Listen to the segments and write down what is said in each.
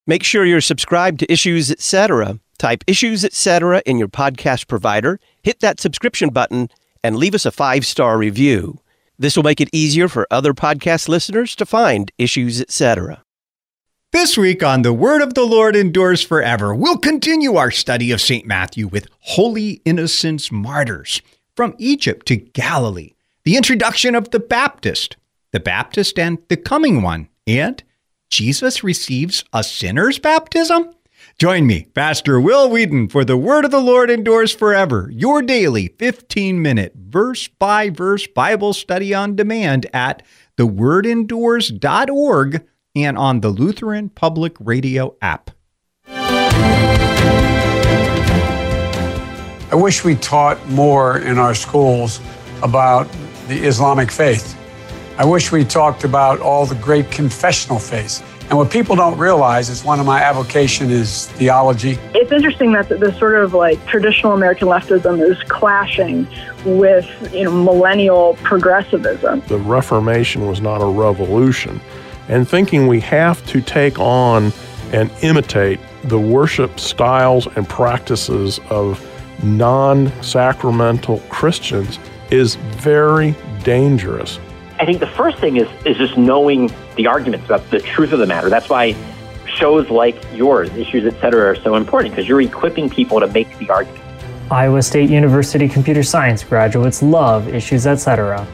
Make sure you're subscribed to Issues Etc. Type Issues Etc. in your podcast provider, hit that subscription button, and leave us a 5-star review. This will make it easier for other podcast listeners to find Issues Etc. This week on The Word of the Lord Endures Forever, we'll continue our study of St. Matthew with Holy Innocents Martyrs, from Egypt to Galilee, the introduction of the Baptist and the coming one, and Jesus receives a sinner's baptism? Join me, Pastor Will Wheaton, for The Word of the Lord Endures Forever, your daily 15-minute verse-by-verse Bible study on demand at thewordendures.org and on the Lutheran Public Radio app. I wish we taught more in our schools about the Islamic faith. I wish we talked about all the great confessional faiths. And what people don't realize is one of my avocation is theology. It's interesting that this sort of like traditional American leftism is clashing with, millennial progressivism. The Reformation was not a revolution. And thinking we have to take on and imitate the worship styles and practices of non-sacramental Christians is very dangerous. I think the first thing is just knowing the arguments about the truth of the matter. That's why shows like yours, Issues Etc., are so important, because you're equipping people to make the argument. Iowa State University computer science graduates love Issues Etc.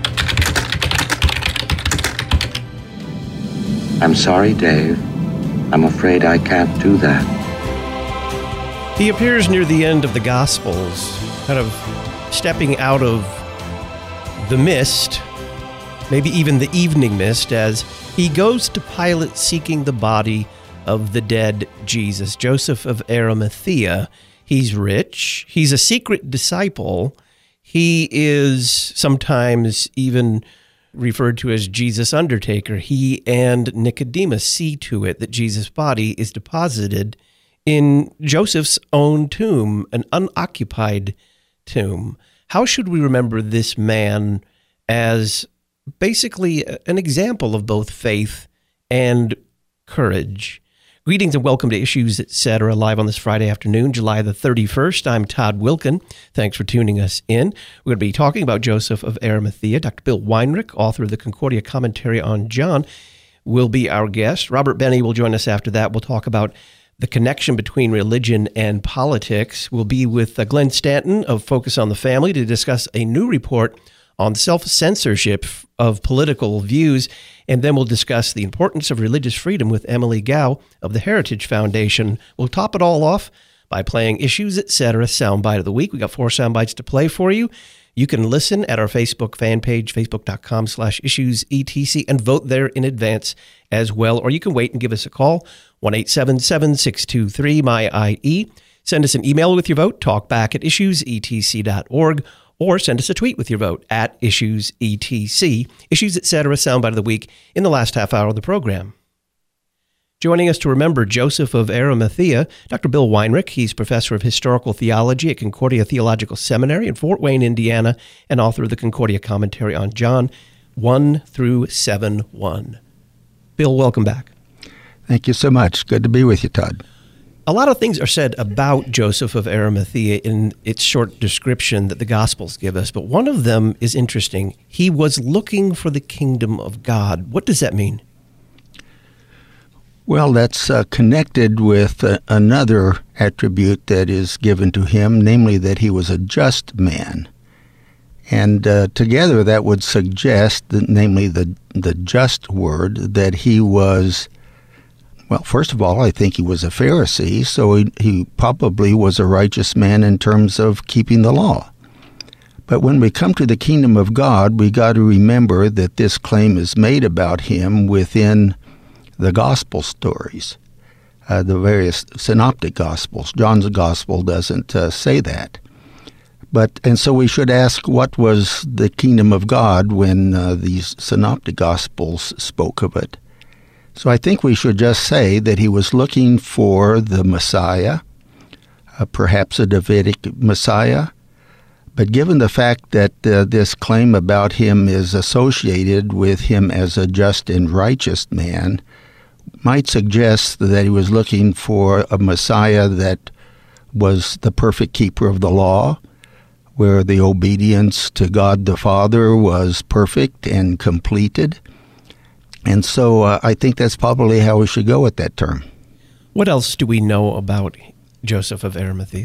I'm sorry, Dave. I'm afraid I can't do that. He appears near the end of the Gospels, kind of stepping out of the mist, maybe even the evening mist, as he goes to Pilate seeking the body of the dead Jesus, Joseph of Arimathea. He's rich. He's a secret disciple. He is sometimes even referred to as Jesus' undertaker. He and Nicodemus see to it that Jesus' body is deposited in Joseph's own tomb, an unoccupied tomb. How should we remember this man as basically an example of both faith and courage? Greetings and welcome to Issues Etc. live on this Friday afternoon, July the 31st. I'm Todd Wilkin. Thanks for tuning us in. We're going to be talking about Joseph of Arimathea. Dr. Bill Weinrich, author of the Concordia Commentary on John, will be our guest. Robert Benny will join us after that. We'll talk about the connection between religion and politics. We'll be with Glenn Stanton of Focus on the Family to discuss a new report on self-censorship of political views, and then we'll discuss the importance of religious freedom with Emily Gao of the Heritage Foundation. We'll top it all off by playing Issues Etc. Soundbite of the Week. We got 4 soundbites to play for you. You can listen at our Facebook fan page, facebook.com/issuesetc, and vote there in advance as well. Or you can wait and give us a call, 1-877-623-MY-IE. Send us an email with your vote, talkback@issuesetc.org, or send us a tweet with your vote at IssuesETC. Issues Etc. Soundbite of the Week in the last half hour of the program. Joining us to remember Joseph of Arimathea, Dr. Bill Weinrich. He's professor of historical theology at Concordia Theological Seminary in Fort Wayne, Indiana, and author of the Concordia Commentary on John 1-7-1. Bill, welcome back. Thank you so much. Good to be with you, Todd. A lot of things are said about Joseph of Arimathea in its short description that the Gospels give us, but one of them is interesting. He was looking for the kingdom of God. What does that mean? Well, that's connected with another attribute that is given to him, namely that he was a just man. And together that would suggest, namely the just word, that he was, well, first of all, I think he was a Pharisee, so he probably was a righteous man in terms of keeping the law. But when we come to the kingdom of God, we got to remember that this claim is made about him within the gospel stories, the various synoptic gospels. John's gospel doesn't say that. And so we should ask, what was the kingdom of God when these synoptic gospels spoke of it? So I think we should just say that he was looking for the Messiah, perhaps a Davidic Messiah. But given the fact that this claim about him is associated with him as a just and righteous man, might suggest that he was looking for a Messiah that was the perfect keeper of the law, where the obedience to God the Father was perfect and completed. And so I think that's probably how we should go with that term. What else do we know about Joseph of Arimathea?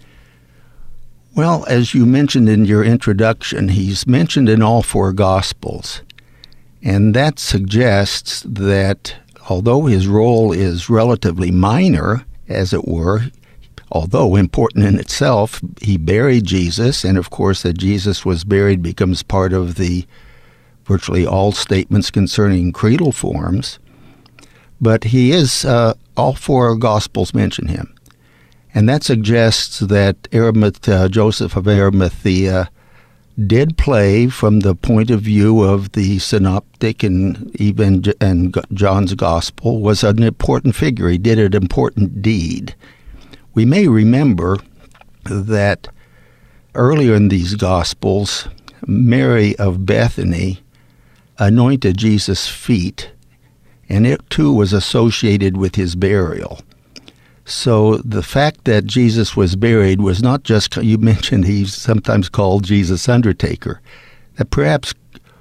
Well, as you mentioned in your introduction, he's mentioned in all four Gospels. And that suggests that although his role is relatively minor, as it were, although important in itself, he buried Jesus, and of course that Jesus was buried becomes part of the virtually all statements concerning creedal forms. But he is, all four Gospels mention him. And that suggests that Joseph of Arimathea did play, from the point of view of the synoptic and even John's Gospel, was an important figure. He did an important deed. We may remember that earlier in these Gospels, Mary of Bethany anointed Jesus' feet, and it too was associated with his burial. So the fact that Jesus was buried was not just, you mentioned he's sometimes called Jesus Undertaker, that perhaps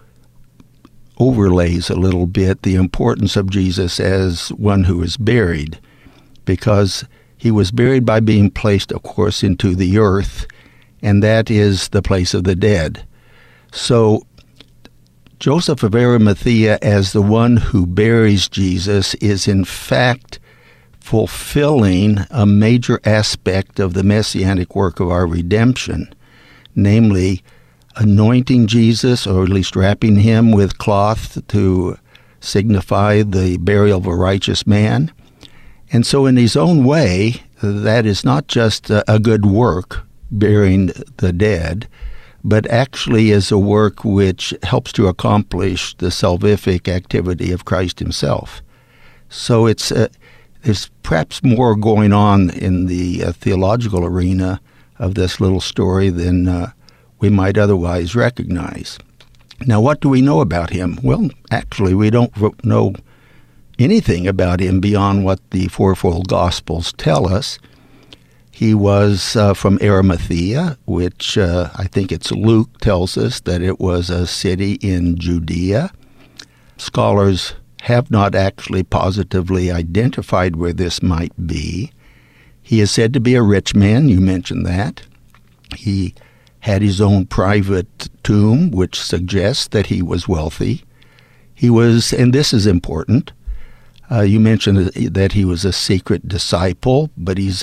overlays a little bit the importance of Jesus as one who is buried, because he was buried by being placed, of course, into the earth, and that is the place of the dead. So Joseph of Arimathea, as the one who buries Jesus, is in fact fulfilling a major aspect of the messianic work of our redemption, namely anointing Jesus, or at least wrapping him with cloth to signify the burial of a righteous man. And so in his own way, that is not just a good work, burying the dead, but actually is a work which helps to accomplish the salvific activity of Christ himself. So there's perhaps more going on in the theological arena of this little story than we might otherwise recognize. Now, what do we know about him? Well, actually, we don't know anything about him beyond what the fourfold Gospels tell us. He was from Arimathea, which I think it's Luke tells us that it was a city in Judea. Scholars have not actually positively identified where this might be. He is said to be a rich man, you mentioned that. He had his own private tomb, which suggests that he was wealthy. He was, and this is important, you mentioned that he was a secret disciple, but he's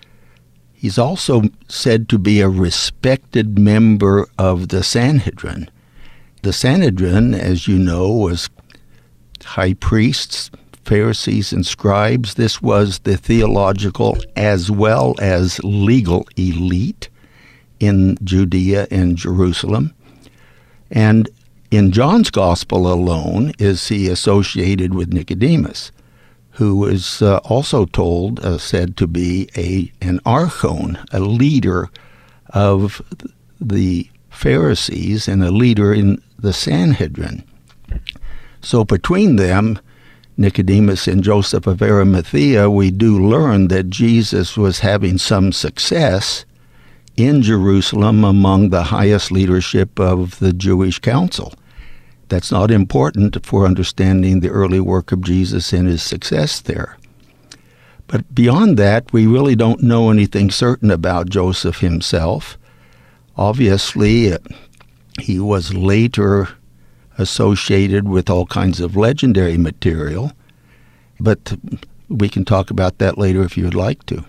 also said to be a respected member of the Sanhedrin. The Sanhedrin, as you know, was high priests, Pharisees, and scribes. This was the theological as well as legal elite in Judea and Jerusalem. And in John's Gospel alone is he associated with Nicodemus, who is also said to be an archon, a leader of the Pharisees and a leader in the Sanhedrin. So between them, Nicodemus and Joseph of Arimathea, we do learn that Jesus was having some success in Jerusalem among the highest leadership of the Jewish council. That's not important for understanding the early work of Jesus and his success there. But beyond that, we really don't know anything certain about Joseph himself. Obviously, he was later associated with all kinds of legendary material, but we can talk about that later if you would like to.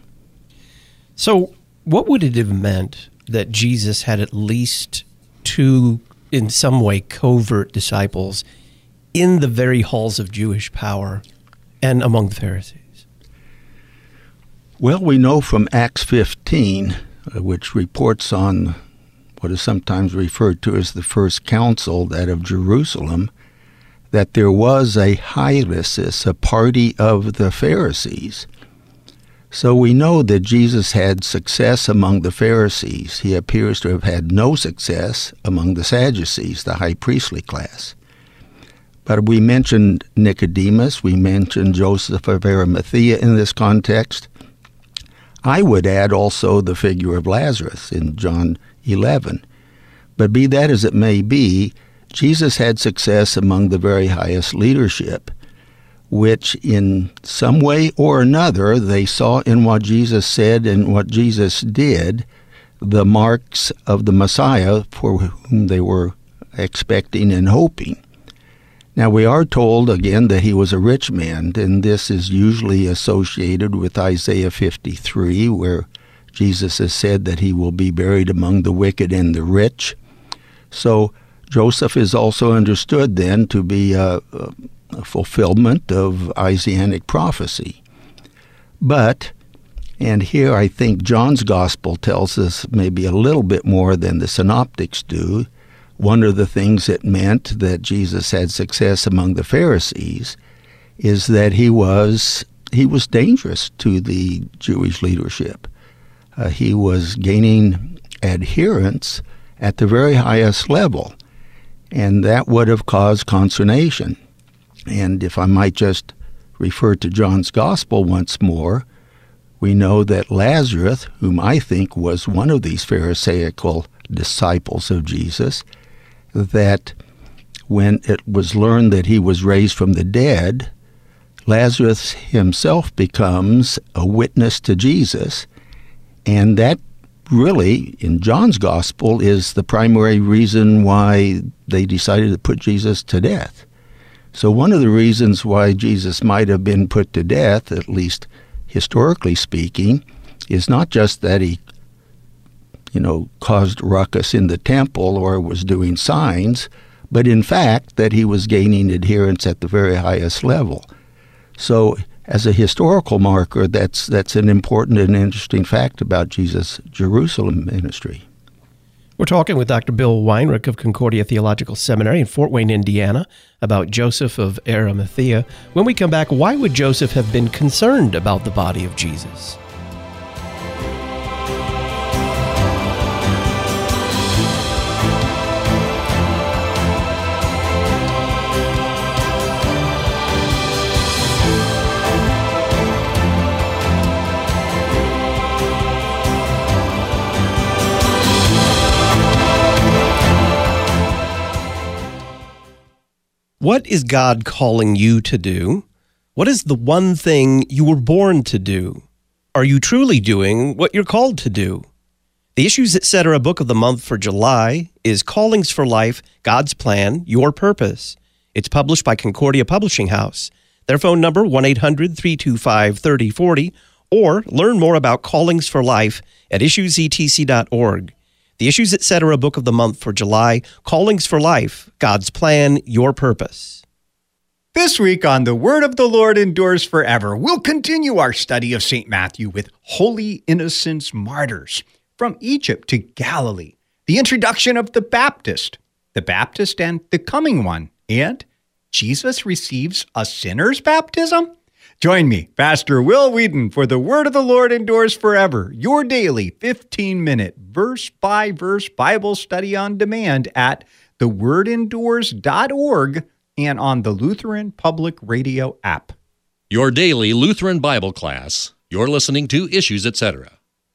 So what would it have meant that Jesus had at least two, in some way, covert disciples in the very halls of Jewish power and among the Pharisees? Well, we know from Acts 15, which reports on what is sometimes referred to as the first council, that of Jerusalem, that there was a hieresis, a party of the Pharisees. So we know that Jesus had success among the Pharisees. He appears to have had no success among the Sadducees, the high priestly class. But we mentioned Nicodemus, we mentioned Joseph of Arimathea in this context. I would add also the figure of Lazarus in John 11. But be that as it may be, Jesus had success among the very highest leadership, which in some way or another they saw in what Jesus said and what Jesus did the marks of the Messiah for whom they were expecting and hoping. Now, we are told, again, that he was a rich man, and this is usually associated with Isaiah 53, where Jesus has said that he will be buried among the wicked and the rich. So Joseph is also understood then to be a fulfillment of Isaianic prophecy. But, and here I think John's Gospel tells us maybe a little bit more than the synoptics do, one of the things it meant that Jesus had success among the Pharisees is that he was dangerous to the Jewish leadership. He was gaining adherents at the very highest level, and that would have caused consternation. And if I might just refer to John's Gospel once more, we know that Lazarus, whom I think was one of these Pharisaical disciples of Jesus, that when it was learned that he was raised from the dead, Lazarus himself becomes a witness to Jesus, and that really, in John's Gospel, is the primary reason why they decided to put Jesus to death. So one of the reasons why Jesus might have been put to death, at least historically speaking, is not just that he caused ruckus in the temple or was doing signs, but in fact that he was gaining adherents at the very highest level. So as a historical marker, that's an important and interesting fact about Jesus' Jerusalem ministry. We're talking with Dr. Bill Weinrich of Concordia Theological Seminary in Fort Wayne, Indiana, about Joseph of Arimathea. When we come back, why would Joseph have been concerned about the body of Jesus? What is God calling you to do? What is the one thing you were born to do? Are you truly doing what you're called to do? The Issues Etc. book of the month for July is Callings for Life, God's Plan, Your Purpose. It's published by Concordia Publishing House. Their phone number, 1-800-325-3040, or learn more about Callings for Life at issuesetc.org. The Issues Etc. book of the month for July, Callings for Life, God's Plan, Your Purpose. This week on The Word of the Lord Endures Forever, we'll continue our study of St. Matthew with Holy Innocents Martyrs. From Egypt to Galilee, the introduction of the Baptist and the coming one, and Jesus receives a sinner's baptism? Join me, Pastor Will Wheaton, for The Word of the Lord Endures Forever, your daily 15-minute verse-by-verse Bible study on demand at thewordendures.org and on the Lutheran Public Radio app. Your daily Lutheran Bible class. You're listening to Issues Etc.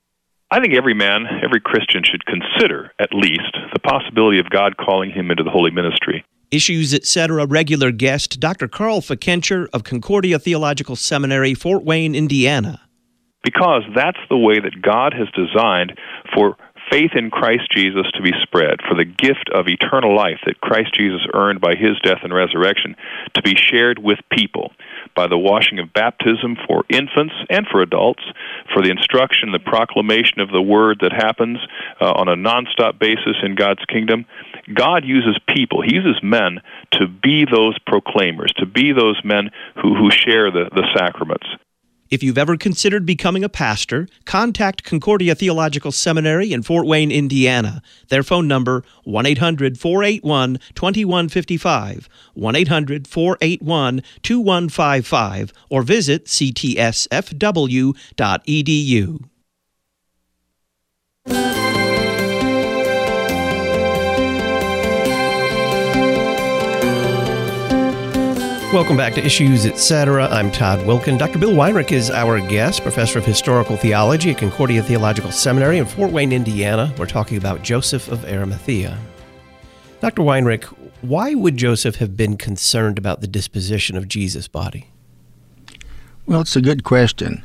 I think every man, every Christian should consider, at least, the possibility of God calling him into the holy ministry. Issues Etc. regular guest, Dr. Carl Fikencher of Concordia Theological Seminary, Fort Wayne, Indiana. Because that's the way that God has designed for faith in Christ Jesus to be spread, for the gift of eternal life that Christ Jesus earned by his death and resurrection to be shared with people by the washing of baptism for infants and for adults, for the instruction, the proclamation of the word that happens on a nonstop basis in God's kingdom. God uses people, he uses men to be those proclaimers, to be those men who share the sacraments. If you've ever considered becoming a pastor, contact Concordia Theological Seminary in Fort Wayne, Indiana. Their phone number, 1-800-481-2155, 1-800-481-2155, or visit ctsfw.edu. Welcome back to Issues, Etc. I'm Todd Wilkin. Dr. Bill Weinrich is our guest, professor of historical theology at Concordia Theological Seminary in Fort Wayne, Indiana. We're talking about Joseph of Arimathea. Dr. Weinrich, why would Joseph have been concerned about the disposition of Jesus' body? Well, it's a good question.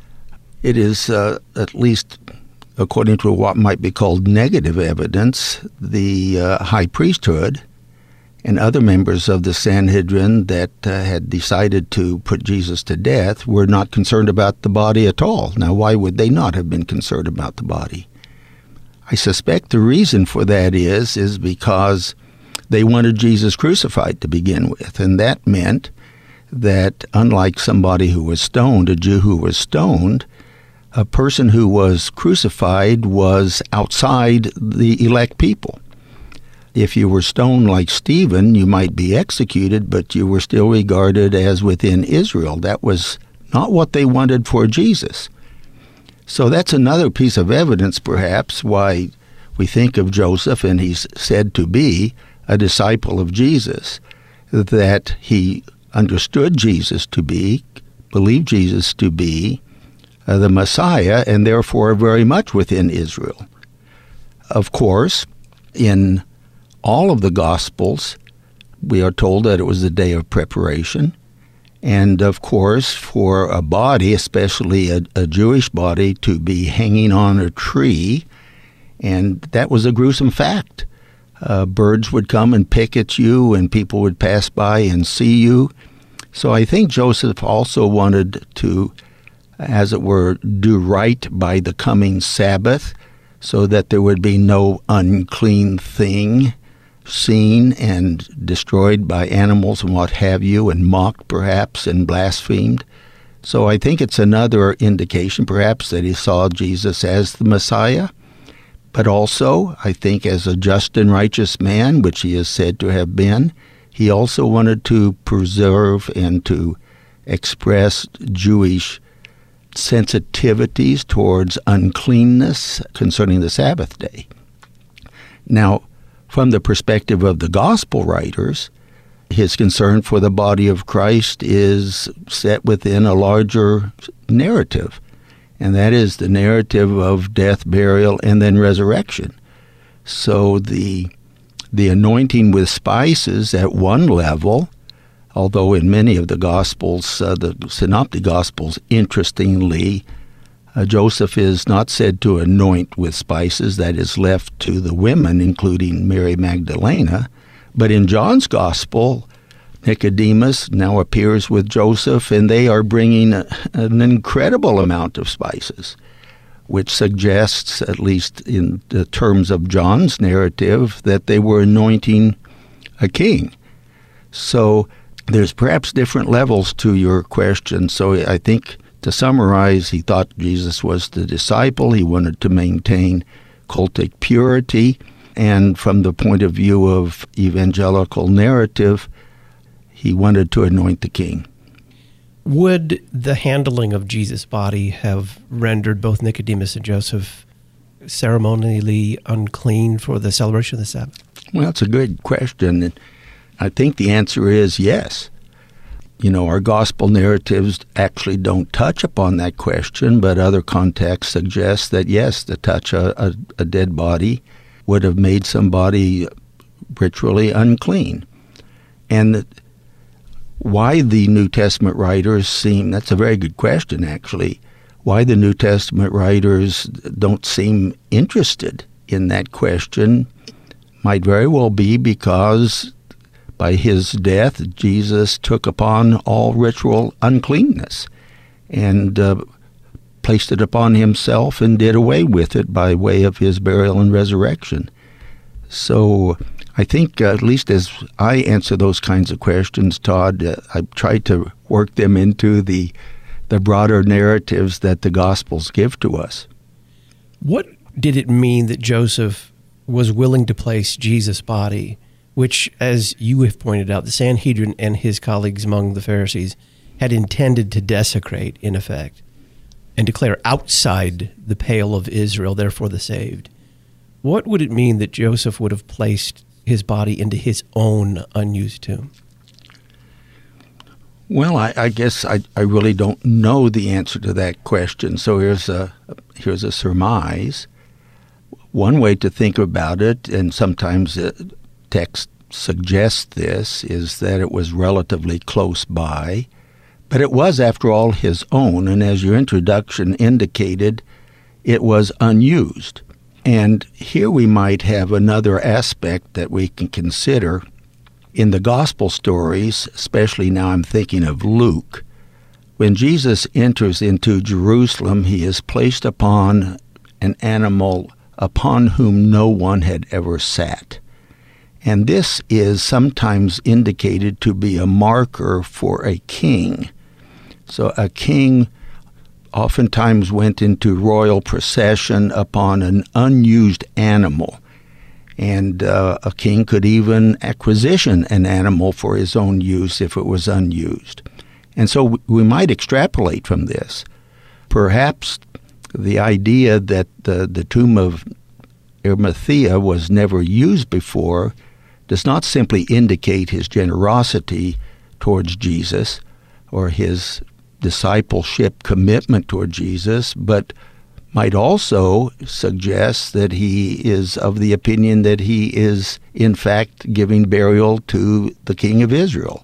It is, at least according to what might be called negative evidence, the high priesthood and other members of the Sanhedrin that had decided to put Jesus to death were not concerned about the body at all. Now, why would they not have been concerned about the body? I suspect the reason for that is because they wanted Jesus crucified to begin with, and that meant that unlike somebody who was stoned, a Jew who was stoned, a person who was crucified was outside the elect people. If you were stoned like Stephen, you might be executed, but you were still regarded as within Israel. That was not what they wanted for Jesus. So that's another piece of evidence, perhaps, why we think of Joseph, and he's said to be a disciple of Jesus, that he understood Jesus to be, believed Jesus to be the Messiah, and therefore very much within Israel. Of course, in all of the Gospels, we are told that it was a day of preparation. And, of course, for a body, especially a Jewish body, to be hanging on a tree, and that was a gruesome fact. Birds would come and pick at you, and people would pass by and see you. So I think Joseph also wanted to, as it were, do right by the coming Sabbath, so that there would be no unclean thing seen and destroyed by animals and what have you, and mocked perhaps and blasphemed. So I think it's another indication perhaps that he saw Jesus as the Messiah, but also I think as a just and righteous man, which he is said to have been, he also wanted to preserve and to express Jewish sensitivities towards uncleanness concerning the Sabbath day. Now, from the perspective of the gospel writers, his concern for the body of Christ is set within a larger narrative, and that is the narrative of death, burial, and then resurrection. So the anointing with spices at one level, although in many of the Gospels, the Synoptic Gospels, interestingly, Joseph is not said to anoint with spices. That is left to the women, including Mary Magdalene. But in John's Gospel, Nicodemus now appears with Joseph, and they are bringing an incredible amount of spices, which suggests, at least in the terms of John's narrative, that they were anointing a king. So there's perhaps different levels to your question. So I think, to summarize, he thought Jesus was the disciple. He wanted to maintain cultic purity. And from the point of view of evangelical narrative, he wanted to anoint the king. Would the handling of Jesus' body have rendered both Nicodemus and Joseph ceremonially unclean for the celebration of the Sabbath? Well, it's a good question. And I think the answer is yes. You know, our gospel narratives actually don't touch upon that question, but other contexts suggest that, yes, to touch a dead body would have made somebody ritually unclean. And why the New Testament writers that's a very good question, actually, why the New Testament writers don't seem interested in that question might very well be because by his death, Jesus took upon all ritual uncleanness and placed it upon himself and did away with it by way of his burial and resurrection. So I think, at least as I answer those kinds of questions, Todd, I try to work them into the broader narratives that the Gospels give to us. What did it mean that Joseph was willing to place Jesus' body, which, as you have pointed out, the Sanhedrin and his colleagues among the Pharisees had intended to desecrate, in effect, and declare outside the pale of Israel, therefore the saved? What would it mean that Joseph would have placed his body into his own unused tomb? Well, I guess I really don't know the answer to that question. So here's a surmise. One way to think about it, and sometimes text suggests this, is that it was relatively close by, but it was, after all, his own, and as your introduction indicated, it was unused. And here we might have another aspect that we can consider. In the gospel stories, especially now I'm thinking of Luke, when Jesus enters into Jerusalem, he is placed upon an animal upon whom no one had ever sat. And this is sometimes indicated to be a marker for a king. So a king oftentimes went into royal procession upon an unused animal. And a king could even acquisition an animal for his own use if it was unused. And so we might extrapolate from this. Perhaps the idea that the tomb of Arimathea was never used before does not simply indicate his generosity towards Jesus or his discipleship commitment toward Jesus, but might also suggest that he is of the opinion that he is, in fact, giving burial to the King of Israel.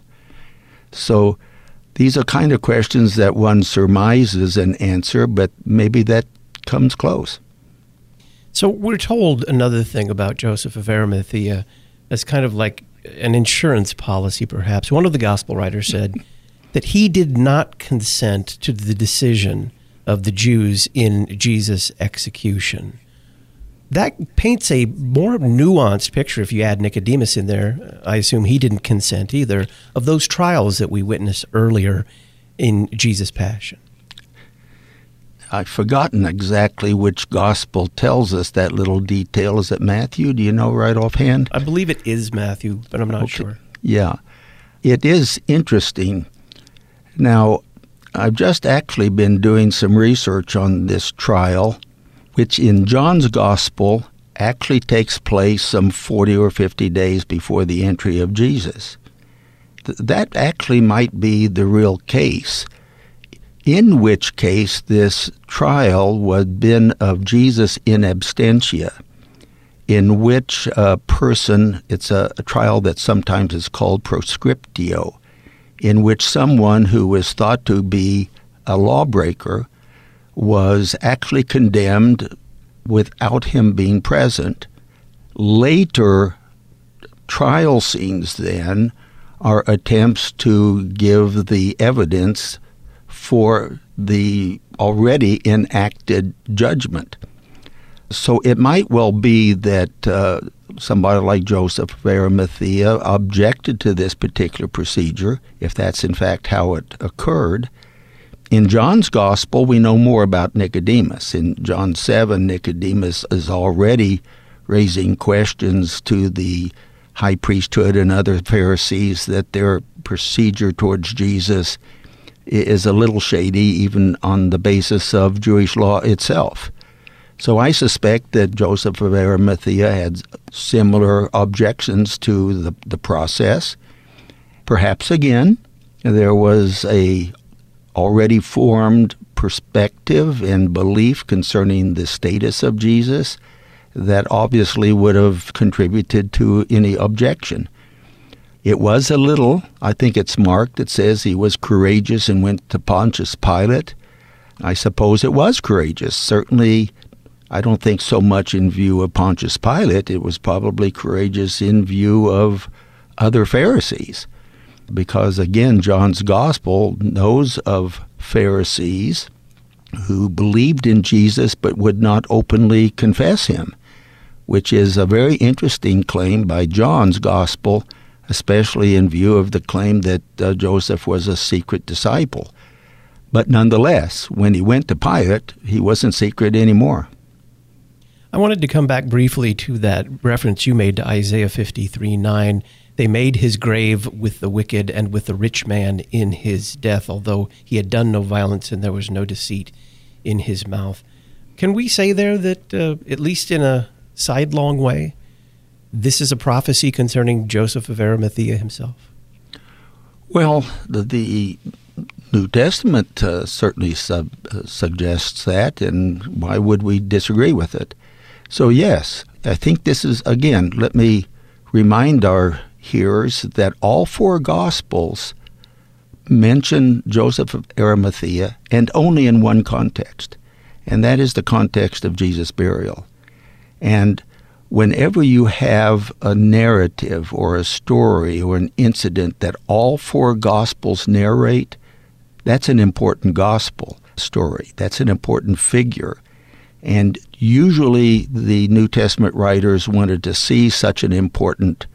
So these are kind of questions that one surmises an answer, but maybe that comes close. So we're told another thing about Joseph of Arimathea as kind of like an insurance policy, perhaps. One of the gospel writers said that he did not consent to the decision of the Jews in Jesus' execution. That paints a more nuanced picture if you add Nicodemus in there. I assume he didn't consent either, of those trials that we witnessed earlier in Jesus' Passion. I've forgotten exactly which gospel tells us that little detail. Is it Matthew? Do you know right offhand? I believe it is Matthew, but I'm not sure. Yeah. It is interesting. Now, I've just actually been doing some research on this trial, which in John's Gospel actually takes place some 40 or 50 days before the entry of Jesus. That actually might be the real case, in which case this trial would been of Jesus in absentia, in which a person, it's a trial that sometimes is called proscriptio, in which someone who was thought to be a lawbreaker was actually condemned without him being present. Later trial scenes then are attempts to give the evidence for the already enacted judgment. So it might well be that somebody like Joseph of Arimathea objected to this particular procedure, if that's in fact how it occurred. In John's Gospel, we know more about Nicodemus. In John 7, Nicodemus is already raising questions to the high priesthood and other Pharisees that their procedure towards Jesus is a little shady, even on the basis of Jewish law itself. So I suspect that Joseph of Arimathea had similar objections to the process. Perhaps, again, there was a already formed perspective and belief concerning the status of Jesus that obviously would have contributed to any objection. It was a little, I think it's marked, it says he was courageous and went to Pontius Pilate. I suppose it was courageous. Certainly, I don't think so much in view of Pontius Pilate. It was probably courageous in view of other Pharisees. Because, again, John's Gospel knows of Pharisees who believed in Jesus but would not openly confess him, which is a very interesting claim by John's Gospel, especially in view of the claim that Joseph was a secret disciple. But nonetheless, when he went to Pilate, he wasn't secret anymore. I wanted to come back briefly to that reference you made to Isaiah 53:9. They made his grave with the wicked and with the rich man in his death, although he had done no violence and there was no deceit in his mouth. Can we say there that, at least in a sidelong way, this is a prophecy concerning Joseph of Arimathea himself? Well, the New Testament certainly suggests that, and why would we disagree with it? So yes, I think this is, again, let me remind our hearers that all four Gospels mention Joseph of Arimathea, and only in one context, and that is the context of Jesus' burial. And whenever you have a narrative or a story or an incident that all four Gospels narrate, that's an important gospel story. That's an important figure. And usually the New Testament writers wanted to see such an important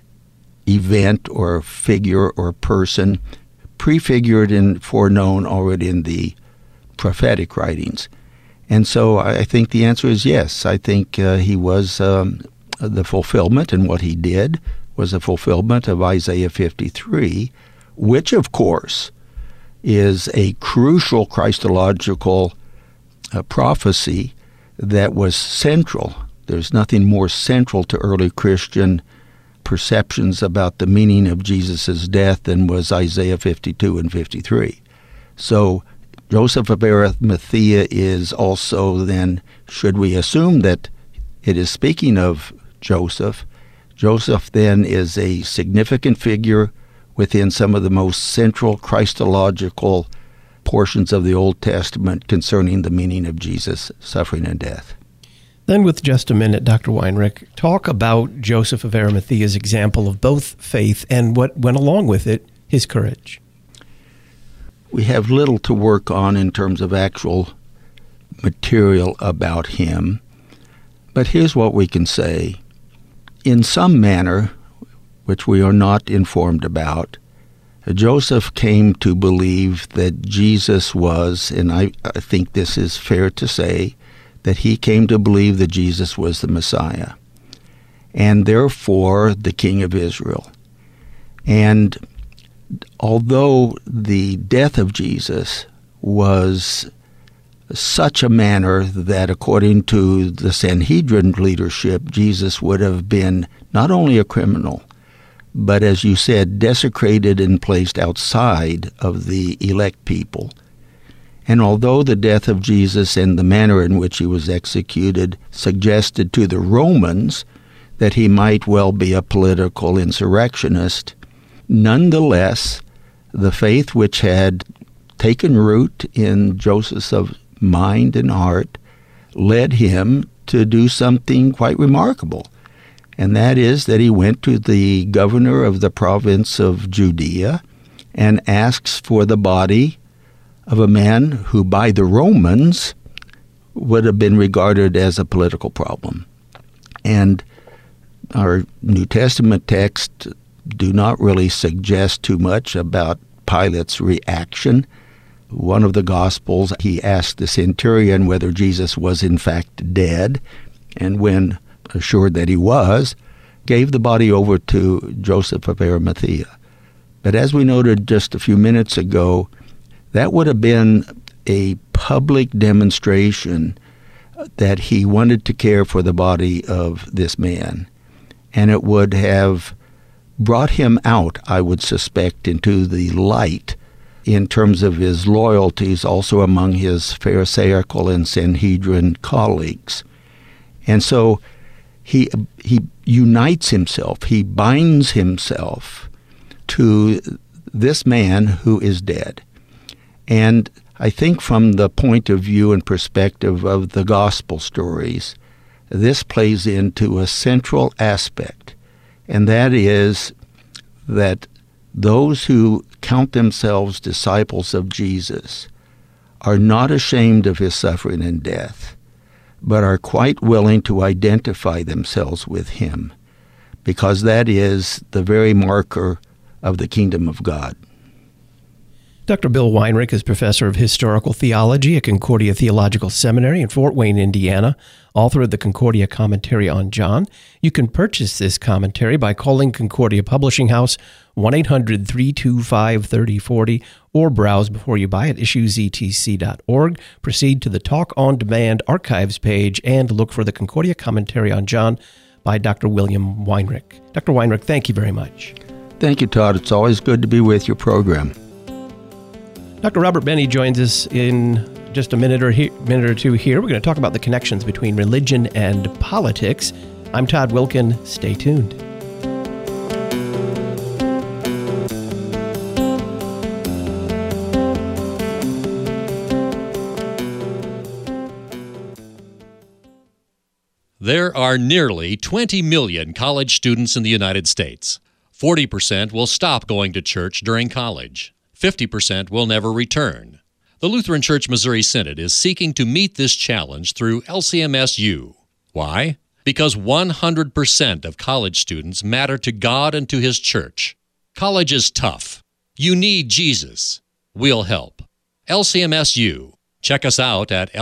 event or figure or person prefigured and foreknown already in the prophetic writings. And so I think the answer is yes. I think he was the fulfillment, and what he did was a fulfillment of Isaiah 53, which, of course, is a crucial Christological prophecy that was central. There's nothing more central to early Christian perceptions about the meaning of Jesus' death than was Isaiah 52 and 53. So Joseph of Arimathea is also then, should we assume that it is speaking of Joseph, Joseph then is a significant figure within some of the most central Christological portions of the Old Testament concerning the meaning of Jesus' suffering and death. Then with just a minute, Dr. Weinrich, talk about Joseph of Arimathea's example of both faith and what went along with it, his courage. We have little to work on in terms of actual material about him, but here's what we can say. In some manner, which we are not informed about, Joseph came to believe that Jesus was, and I think this is fair to say, that he came to believe that Jesus was the Messiah, and therefore the King of Israel. And although the death of Jesus was such a manner that, according to the Sanhedrin leadership, Jesus would have been not only a criminal, but, as you said, desecrated and placed outside of the elect people. And although the death of Jesus and the manner in which he was executed suggested to the Romans that he might well be a political insurrectionist, nonetheless, the faith which had taken root in Joseph's mind and heart led him to do something quite remarkable. And that is that he went to the governor of the province of Judea and asks for the body of a man who by the Romans would have been regarded as a political problem. And our New Testament texts do not really suggest too much about Pilate's reaction. One of the Gospels, he asked the centurion whether Jesus was in fact dead, and when assured that he was, gave the body over to Joseph of Arimathea. But as we noted just a few minutes ago, that would have been a public demonstration that he wanted to care for the body of this man. And it would have brought him out, I would suspect, into the light in terms of his loyalties, also among his Pharisaical and Sanhedrin colleagues. And so he unites himself, he binds himself to this man who is dead. And I think from the point of view and perspective of the gospel stories, this plays into a central aspect, and that is that those who count themselves disciples of Jesus are not ashamed of his suffering and death, but are quite willing to identify themselves with him, because that is the very marker of the kingdom of God. Dr. Bill Weinrich is professor of historical theology at Concordia Theological Seminary in Fort Wayne, Indiana, author of the Concordia Commentary on John. You can purchase this commentary by calling Concordia Publishing House 1-800-325-3040 or browse before you buy at issuesetc.org. Proceed to the Talk on Demand archives page and look for the Concordia Commentary on John by Dr. William Weinrich. Dr. Weinrich, thank you very much. Thank you, Todd. It's always good to be with your program. Dr. Robert Benny joins us in just a minute or two here. We're going to talk about the connections between religion and politics. I'm Todd Wilkin. Stay tuned. There are nearly 20 million college students in the United States. 40% will stop going to church during college. 50% will never return. The Lutheran Church Missouri Synod is seeking to meet this challenge through LCMSU. Why? Because 100% of college students matter to God and to His church. College is tough. You need Jesus. We'll help. LCMSU. Check us out at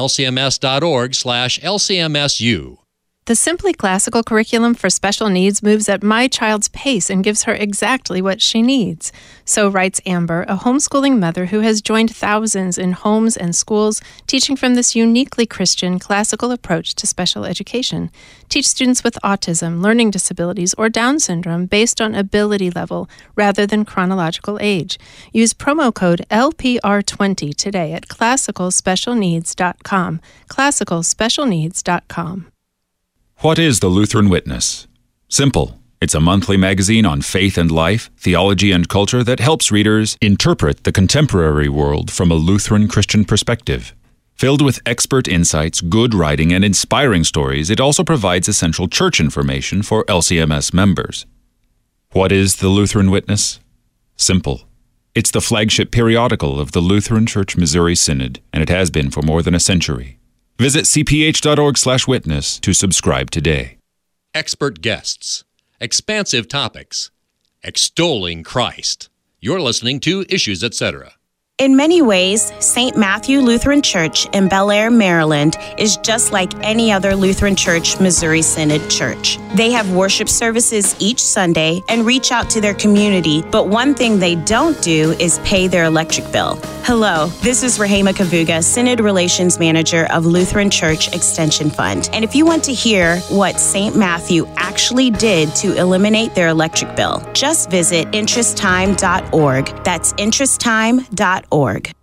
lcms.org/LCMSU. The Simply Classical curriculum for special needs moves at my child's pace and gives her exactly what she needs. So writes Amber, a homeschooling mother who has joined thousands in homes and schools teaching from this uniquely Christian classical approach to special education. Teach students with autism, learning disabilities, or Down syndrome based on ability level rather than chronological age. Use promo code LPR20 today at classicalspecialneeds.com. classicalspecialneeds.com. What is the Lutheran Witness? Simple. It's a monthly magazine on faith and life, theology and culture that helps readers interpret the contemporary world from a Lutheran Christian perspective. Filled with expert insights, good writing, and inspiring stories, it also provides essential church information for LCMS members. What is the Lutheran Witness? Simple. It's the flagship periodical of the Lutheran Church Missouri Synod, and it has been for more than a century. Visit cph.org/witness to subscribe today. Expert guests, expansive topics, extolling Christ. You're listening to Issues, Etc. In many ways, St. Matthew Lutheran Church in Bel Air, Maryland is just like any other Lutheran Church Missouri Synod church. They have worship services each Sunday and reach out to their community, but one thing they don't do is pay their electric bill. Hello, this is Rahema Kavuga, Synod Relations Manager of Lutheran Church Extension Fund. And if you want to hear what St. Matthew actually did to eliminate their electric bill, just visit interesttime.org. That's interesttime.org.